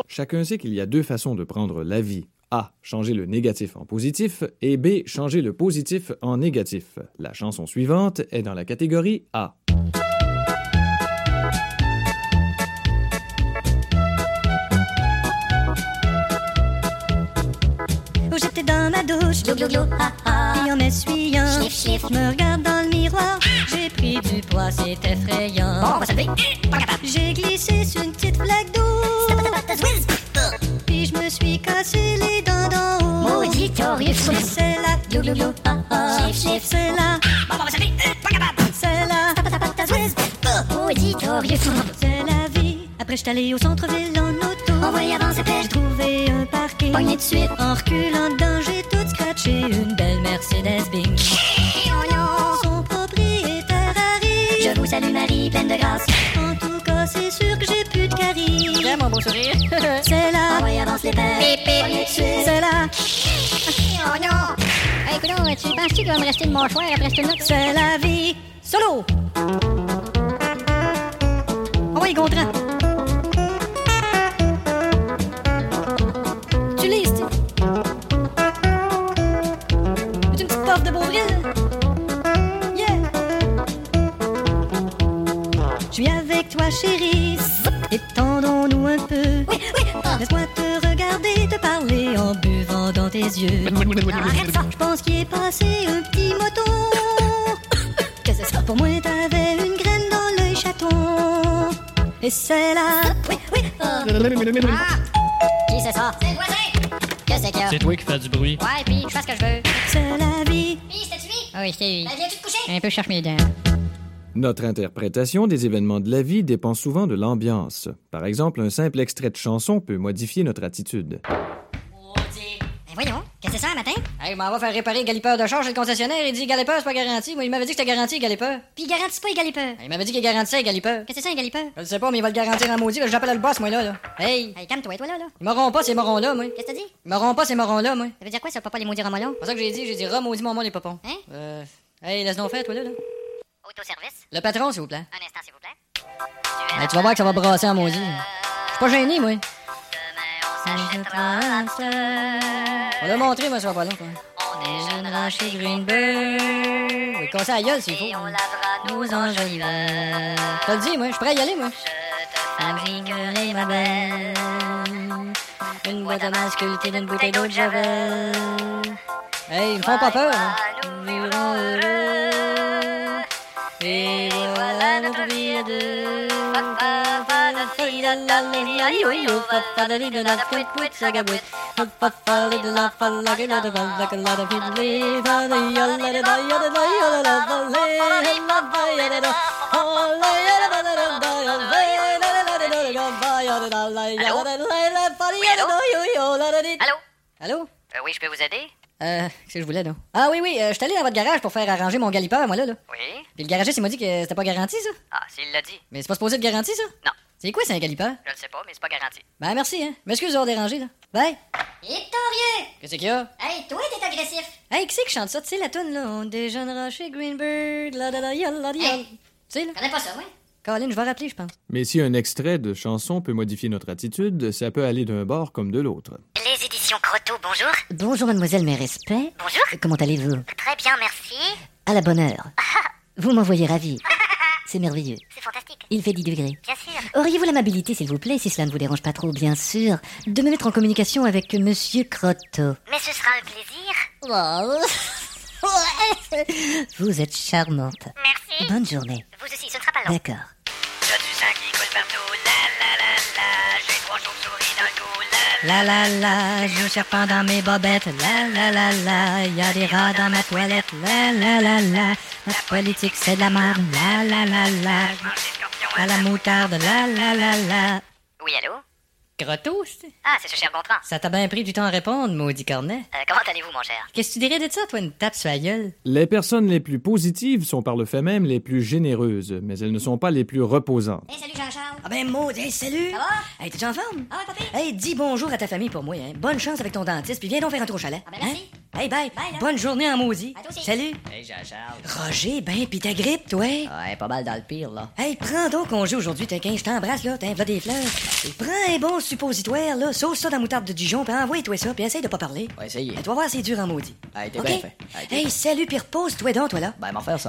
Chacun sait qu'il y a deux façons de prendre la vie. A. Changer le négatif en positif et B. Changer le positif en négatif. La chanson suivante est dans la catégorie A. Oh, j'étais dans ma douche, Glou glou glou, ha ha. et en m'essuyant, Schliff schliff. je me regarde dans le miroir, j'ai pris du poids, c'est effrayant. Bon, on va se lever. Pas capable. J'ai glissé sur une petite flaque d'eau, puis je me suis cassé les dents d'en haut. Maudit curieux. C'est là, Glou glou glou, ha ha. Schliff schliff. c'est là, Bon, on va se lever. Pas capable. c'est là, Maudit curieux. c'est la vie. Après, j'étais allée au centre-ville en auto. On va y avancer, J'ai trouvé un parking. Pogné de suite. En reculant dedans, j'ai tout scratché. Une belle Mercedes-Benz. Oh non. Son propriétaire arrive. Je vous salue Marie, pleine de grâce. En tout cas, c'est sûr que j'ai plus de caries. J'aime mon beau sourire. C'est là, On va y avancer, les pères. Pogné de suite. c'est là, Oh non. Hey, écoute, tu penses-tu qu'il va me rester de mâchoire après ce film-là? c'est la vie. Solo! Oh oui, Gontran. Tu lis, tu. Veux-tu une petite puff de Beauvril? Yeah! Je suis avec toi, chérie. Étendons-nous un peu. Oui, oui. Laisse-moi te regarder, te parler en buvant dans tes yeux. Arrête ça. Je pense qu'il est passé un petit moto. Qu'est-ce que c'est ça? Pour moi, t'avais une graine dans l'œil chaton. Et c'est là. Oui, oui. Qui c'est ça? C'est le voisin. Qu'est-ce qu'il y a? C'est toi qui fais du bruit. Ouais, puis je fais ce que je veux. C'est la vie. Puis, c'était lui? Ah oui, c'est lui. Ben, viens-tu te coucher? Un peu cherche mes dents. Notre interprétation des événements de la vie dépend souvent de l'ambiance. Par exemple, un simple extrait de chanson peut modifier notre attitude. Maudit. Ben, voyons. Qu'est-ce que c'est ça, un matin? Hey, je m'en va faire réparer le galipeur de charge chez le concessionnaire. Il dit galipeur, c'est pas garanti. Moi, il m'avait dit que c'était garanti, le galipeur. Puis, il garantisse pas les galipeurs. Il m'avait dit qu'il garantissait, le galipeur. Qu'est-ce que c'est ça, un galipeur? Je le sais pas, mais il va le garantir en maudit. Là, j'appelle le boss, moi, là. Hey, Hey, calme-toi, toi, là. ils m'auront pas, ces morons-là, moi. Qu'est-ce que t'as dit? Ils m'auront pas, ces morons-là, moi. Ça veut dire quoi, ça, papa, les maudits remolons? C'est ça que j'ai dit. J'ai dit, maudit mon les popons. Hein? Hey, laisse-nous faire, toi, là. Autoservice. Le patron, s'il vous plaît. Un instant, s'il vous plaît. Hey, tu vas voir que ça va brasser en maudit. Je suis pas gêné, moi. Demain, on s'achètera un hamster. On l'a montré, moi, ça va pas long, quoi. On déjeunera chez Greenberg. Oui, casser la gueule, s'il faut. et on lavera nos enjoliveurs. Je te le dis, moi, je suis prêt à y aller, moi. Je te fabriquerai, ma belle, Une boîte à main sculptée d'une bouteille d'eau de Javel. Hey, ils me font pas peur, hein. nous vivrons heureux. Et voilà notre vie à deux. Allô? Allô? Oui, je peux vous aider? Qu'est-ce que je voulais, là? Ah oui, je suis allé dans votre garage pour faire arranger mon galipeur, moi, là. Oui? Puis le garagiste, il m'a dit que c'était pas garanti, ça. Ah, s'il l'a dit. Mais c'est pas supposé être garanti, ça? Non. C'est quoi, c'est un galipeur? Je le sais pas, mais c'est pas garanti. Ben, merci, hein. M'excuse d'avoir dérangé, là. Bye. Victorieux! Qu'est-ce qu'il y a? Hey, toi, t'es agressif. Hey, qui c'est qui chante ça? Tu sais, la toune, là? On déjeunera chez Greenbird, la da da yol, la yol. Tu sais, là? Je connais pas ça, oui? Caroline, je vais rappeler, je pense. Mais si un extrait de chanson peut modifier notre attitude, ça peut aller d'un bord comme de l'autre. Les éditions Croteau, bonjour. Bonjour, mademoiselle, mes respects. Bonjour. Comment allez-vous? Très bien, merci. À la bonne heure. Vous m'envoyez ravi. C'est merveilleux. C'est fantastique. Il fait 10 degrés. Bien sûr. Auriez-vous l'amabilité, s'il vous plaît, si cela ne vous dérange pas trop, bien sûr, de me mettre en communication avec Monsieur Croteau? Mais ce sera un plaisir. Vous êtes charmante. Merci. Bonne journée. Vous aussi, ce ne sera pas long. D'accord. T'as du sang qui coule partout. La la la la. J'ai 3 chauves-souris dans le cou. La la la, j'ai un serpent dans mes bobettes. La la la la, y a des rats dans ma toilette. La la la la, la politique c'est de la merde. La la la la, à la moutarde. La la la la. Oui, allô? Grotto, c'est? Ah, c'est ce cher Gontran. Ça t'a bien pris du temps à répondre, maudit cornet. Comment allez-vous, mon cher? Qu'est-ce que tu dirais de ça, toi, une tape sur la gueule? Les personnes les plus positives sont par le fait même les plus généreuses, mais elles ne sont pas les plus reposantes. Hey, salut Jean-Charles. Ah ben, maudit, hey, salut! Ça va? Hey, t'es-tu en forme? Ah ouais, papy? Hey, dis bonjour à ta famille pour moi, hein. Bonne chance avec ton dentiste, puis viens donc faire un tour au chalet. Ah ben merci. Hein? Hey, bye. Bye, là. Bonne journée en maudit. À toi aussi. Salut. Hey, Jean-Charles. Roger, ben, pis ta grippe, toi? Ouais, pas mal dans le pire, là. Hey, prends donc congé aujourd'hui, t'es 15, je t'embrasse, là, t'as des fleurs. Prends un bon suppositoire, là, sauce ça dans la moutarde de Dijon, puis envoie-toi ça, puis essaye de pas parler. On va essayer. Tu vas voir, c'est dur en maudit. Hey, t'es OK? bien fait. Hey, salut, puis repose-toi donc, toi, là. Ben, m'en faire ça.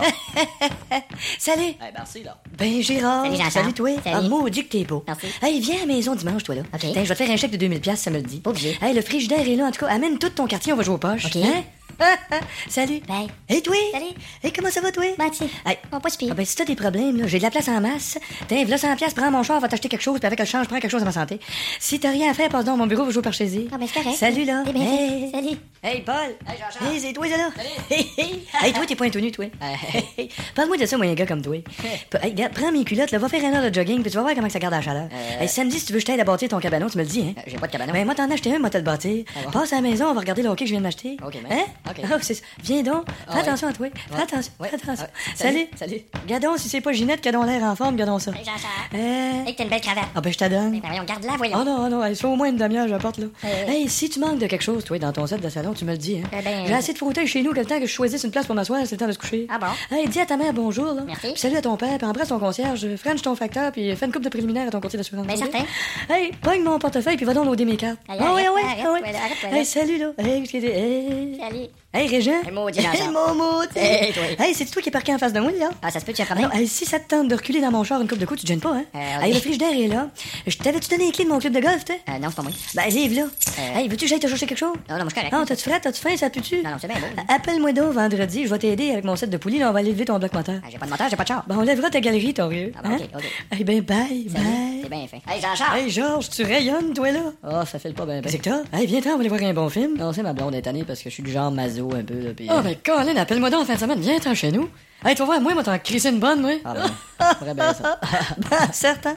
Salut. Hey, merci, là. Ben, Gérard. Salut, Jean-Charles. Salut, toi. Salut. Ah, maudit que t'es beau. Merci. Hey, viens à la maison dimanche, toi, là. OK. Tiens, je vais te faire un chèque de 2000$, ça me le dit. Pas obligé. Hey, le frigidaire est là, en tout cas. Amène tout ton quartier, on va jouer aux poches. OK. Hein? Salut. Bye. Hey, toi. Salut. Hey, comment ça va, toi? Ben, tu sais, Hey. on pas se pire. Ah ben, si t'as des problèmes, là, j'ai de la place en masse. Tiens, v'là 100$, prends mon char, va t'acheter quelque chose, puis avec le change, prends quelque chose à ma santé. Si t'as rien à faire, passe donc à mon bureau, va jouer par chez eux. Ah, ben, c'est correct. Salut, là. Eh bien, Hey. salut. Hey, Paul. Hey, Jean-Charles. Hey, c'est toi, ça, là. Hey, toi, t'es point tout nu, toi. Hey, parle-moi de ça, moi, un gars comme toi. Hey, regarde, prends mes culottes, là, va faire 1 heure de jogging, puis tu vas voir comment ça garde la chaleur. Hey, samedi, si tu veux que je t'aide à bâtir ton cabanon, tu me le dis, hein. J'ai pas de cabanon. Ben, moi, t'en as acheté un, moi, t'as le bâtir. bon? Passe à la maison, on va regarder le hockey que je viens de m'acheter. OK, Hein? mais. OK. Ah, c'est ça. Viens donc. Fais ouais. attention à toi. Fais attention. Ouais. Fais attention. Ouais. Salut. Salut. Regardons si c'est pas Ginette qui a donc l'air en forme, regardons ça. Hey, Jean-Charles. Euh... Hey, t'as une belle cravate. Ah ben, je t'adonne. Ben, voyons, garde-la, voyons. Oh non, elle fait au moins une demi-heure, j'apporte, là. Ouais. Hey, si tu manques de quelque chose, toi, dans ton set de salon, tu me le dis, hein. Eh ben, J'ai assez de fauteuils chez nous que le temps que je choisisse une place pour m'asseoir, c'est le temps de se coucher. Ah bon? Hey, dis à ta mère bonjour, là. Merci. Puis salut à ton père, puis embrasse ton concierge, French ton facteur, puis fais une coupe de préliminaire à ton courtier d'assurance. Ben, OK? certain. Hey, pogne mon portefeuille, puis va donc loader mes cartes. Hey, Ah ouais, arrête, ouais, arrête, ah ouais. ouais, arrête, ouais, Hey, salut, là. Hey, Salut. Hey, Régent. Hey, maudit Jean-Charles. Hey, Momo. Hey, toi. Hey, c'est toi qui es parqué en face de moi, là? Ah, ça se peut, tu as Ah problème? non, hey, si ça te tente de reculer dans mon char une coupe de coups, tu te gênes pas, hein? OK. Hey, le frigidaire est là. Je t'avais-tu donné les clés de mon club de golf, toi? Non, c'est pas moi. Ben, vive là. Hey, veux-tu que j'aille te chercher quelque chose? Non, moi, je suis correct. Non, t'as-tu frais, t'as-tu faim, ça pue-tu? Non, c'est bien beau. Appelle-moi donc vendredi, je vais t'aider avec mon set de poulies, là, on va aller lever ton bloc moteur. Ah, j'ai pas de moteur, j'ai pas de char. Ben, on lèvera ta galerie, ton vieux. Ah, ben, OK, OK. Hey, ben, bye, Salut. bye. C'est bien fait. Hey, Jean-Charles. Hey, Georges, tu rayonnes, toi, là? Oh, ça fait le pas bien. Qu'est-ce que t'as? Hey, viens-t'en, on va aller voir un bon film. Non, c'est ma blonde est tannée parce que je suis du genre maso un peu, là, pis... Oh, ben, Colin, appelle-moi donc en fin de semaine, viens-t'en chez nous. Hey, tu vas voir, moi, t'en crisser une bonne, moi. Ah, ben, très bien, ça. Ben, certain.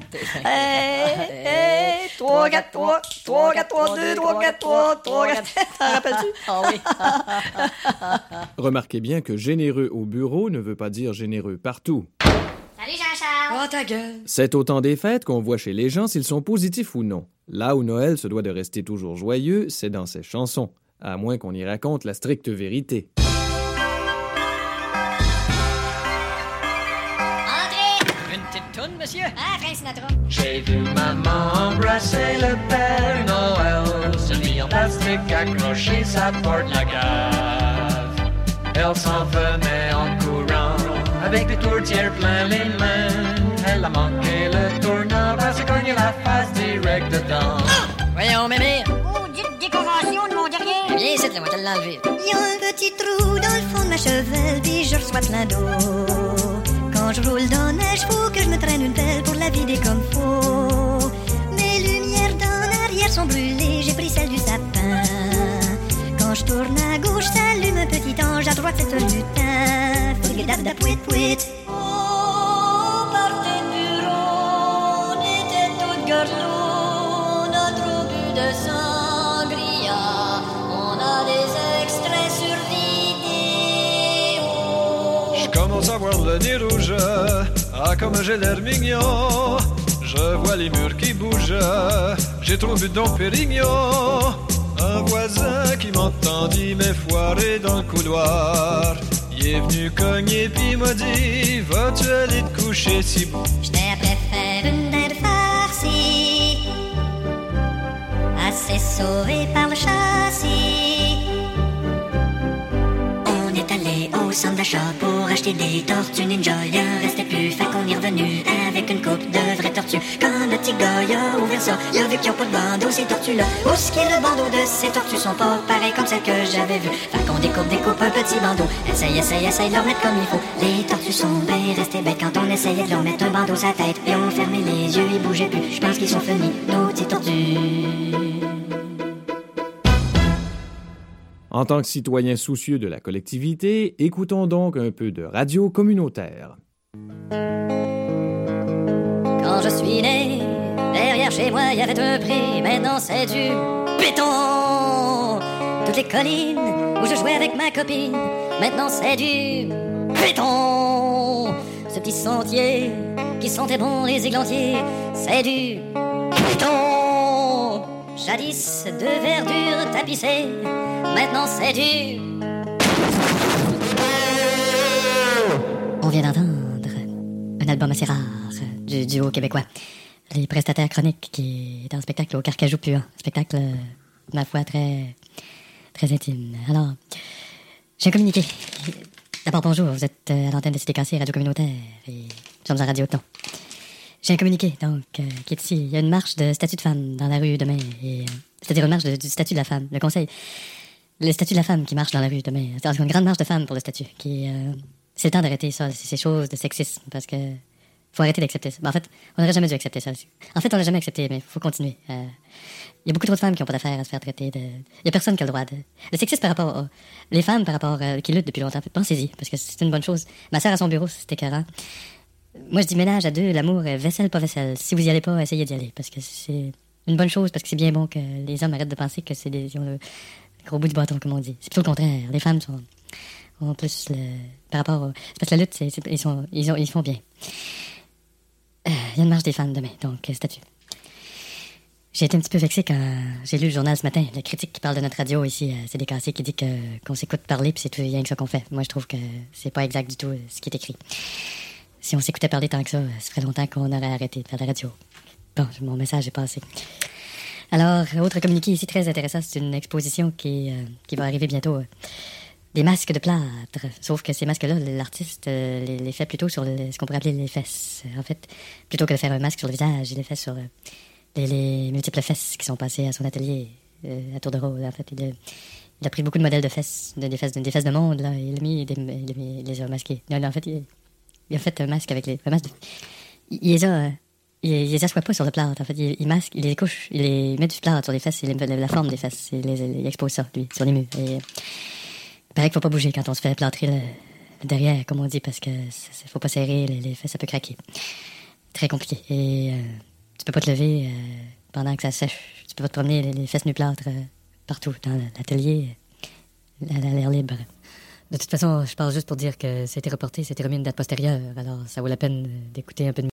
Hey, 3, 4, 3, 3, 4, 3, 2, 3, 4, 3, 3, 4, t'en rappelles-tu? Ah oui. Remarquez bien que généreux au bureau ne veut pas dire généreux partout. Salut, Jean-Charles. Oh, ta gueule. C'est au temps des fêtes qu'on voit chez les gens s'ils sont positifs ou non. Là où Noël se doit de rester toujours joyeux, c'est dans ses chansons, à moins qu'on y raconte la stricte vérité. Entrez. Une petite toune, monsieur? Ah, Frank Sinatra. J'ai vu maman embrasser le Père Noël, celui en plastique accroché sa porte la cave. Elle s'en venait en courant, avec des tourtières plein les mains. Elle a manqué le tournant parce qu'elle cognait la face direct dedans. Voyons, mémé. Maudite décoration de mon derrière. Viens ici, là, moi, te l'enlever. Y a un petit trou dans le fond de ma chevelle, puis je reçois plein d'eau. Quand je roule dans la neige, faut que je me traîne une pelle pour la vider comme faut. Mes lumières dans l'arrière sont brûlées, j'ai pris celle du sapin. Quand je tourne à gauche, s'allume un petit ange, à droite c'est un lutin. Frigidada pouit pouit. Oh, partez du rond, on était toutes garlots, on a trop bu de sangria, on a des extraits sur vidéo. Je commence à voir le nez rouge, ah comme j'ai l'air mignon. Je vois les murs qui bougent, j'ai trop bu de Dom Pérignon. Un voisin qui m'entendit m'effoirer dans le couloir. Il est venu cogner puis m'a dit, vas-tu aller te coucher si beau? J'étais après faire une dinde farcie, assez sauvé par le châssis. On est allé au centre d'achat pour acheter des tortues ninja. Il en restait plus, fait qu'on est revenu avec une coupe de vraies tortues. Quand le petit gars il a ouvert ça, il a vu qu'ils ont pas de bandeau ces tortues-là. Où ce qui est le bandeau de ces tortues sont pas pareils comme celles que j'avais vues. Fait qu'on découpe un petit bandeau. Essaye de leur mettre comme il faut. Les tortues sont bien restées bêtes quand on essayait de leur mettre un bandeau sa tête. Et on fermait les yeux, ils bougeaient plus. Je pense qu'ils sont finis, nos petites tortues. En tant que citoyens soucieux de la collectivité, écoutons donc un peu de radio communautaire. Quand je suis né, derrière chez moi, il y avait un pré. Maintenant, c'est du béton. Toutes les collines où je jouais avec ma copine. Maintenant, c'est du béton. Ce petit sentier qui sentait bon les églantiers. C'est du béton. Jadis de verdure tapissée, maintenant c'est dur. On vient d'entendre un album assez rare du duo québécois, Les Prestataires Chroniques, qui est un spectacle au Carcajou Puant. Spectacle, ma foi, très, très intime. Alors, j'ai un communiqué. D'abord, bonjour, vous êtes à l'antenne de CDKC, Radio Communautaire, et nous sommes en radio non. J'ai un communiqué, donc, qui est ici. Il y a une marche de statut de femme dans la rue demain, et, c'est-à-dire une marche du statut de la femme. Le conseil, le statut de la femme qui marche dans la rue demain. C'est une grande marche de femmes pour le statut, qui c'est le temps d'arrêter ça, ces choses de sexisme, parce que faut arrêter d'accepter ça. En fait, on n'aurait jamais dû accepter ça. En fait, on l'a jamais accepté, mais il faut continuer. Il y a beaucoup trop de femmes qui n'ont pas d'affaires à se faire traiter de... Il y a personne qui a le droit de... Le sexisme par rapport les femmes, par rapport qui luttent depuis longtemps. Pensez-y, parce que c'est une bonne chose. Ma sœur à son bureau, c'était écœurant. Moi, je dis ménage à deux, l'amour, vaisselle, pas vaisselle. Si vous y allez pas, essayez d'y aller, parce que c'est une bonne chose, parce que c'est bien bon que les hommes arrêtent de penser que ils ont le gros bout du bâton, comme on dit. C'est plutôt le contraire. Les femmes ont plus par rapport c'est parce que la lutte, ils font bien. Il y a une marche des femmes demain, donc statut. J'ai été un petit peu vexé quand j'ai lu le journal ce matin, le critique qui parle de notre radio ici à CDKC, qui dit qu'on s'écoute parler puis c'est tout rien que ça qu'on fait. Moi, je trouve que c'est pas exact du tout ce qui est écrit. Si on s'écoutait parler tant que ça ferait longtemps qu'on aurait arrêté de faire de la radio. Bon, mon message est passé. Alors, autre communiqué ici très intéressant, c'est une exposition qui va arriver bientôt. Des masques de plâtre. Sauf que ces masques-là, l'artiste les fait plutôt sur ce qu'on pourrait appeler les fesses. En fait, plutôt que de faire un masque sur le visage, il les fait sur les multiples fesses qui sont passées à son atelier à tour de rôle. En fait, il a pris beaucoup de modèles de fesses, des fesses de monde, là, et il les a masqués. Non, en fait, il a fait un masque avec un masque de... Il les assoit pas sur le plâtre. En fait, il masque, il les couche, il les met du plâtre sur les fesses, la forme des fesses, il expose ça, lui, sur les murs. Et il paraît qu'il faut pas bouger quand on se fait plâtrer le derrière, comme on dit, parce que faut pas serrer les fesses, ça peut craquer. Très compliqué. Et tu peux pas te lever pendant que ça sèche. Tu peux pas te promener les fesses nu plâtre partout dans l'atelier, à l'air libre. De toute façon, je parle juste pour dire que c'était reporté, c'était remis une date postérieure, alors ça vaut la peine d'écouter un peu de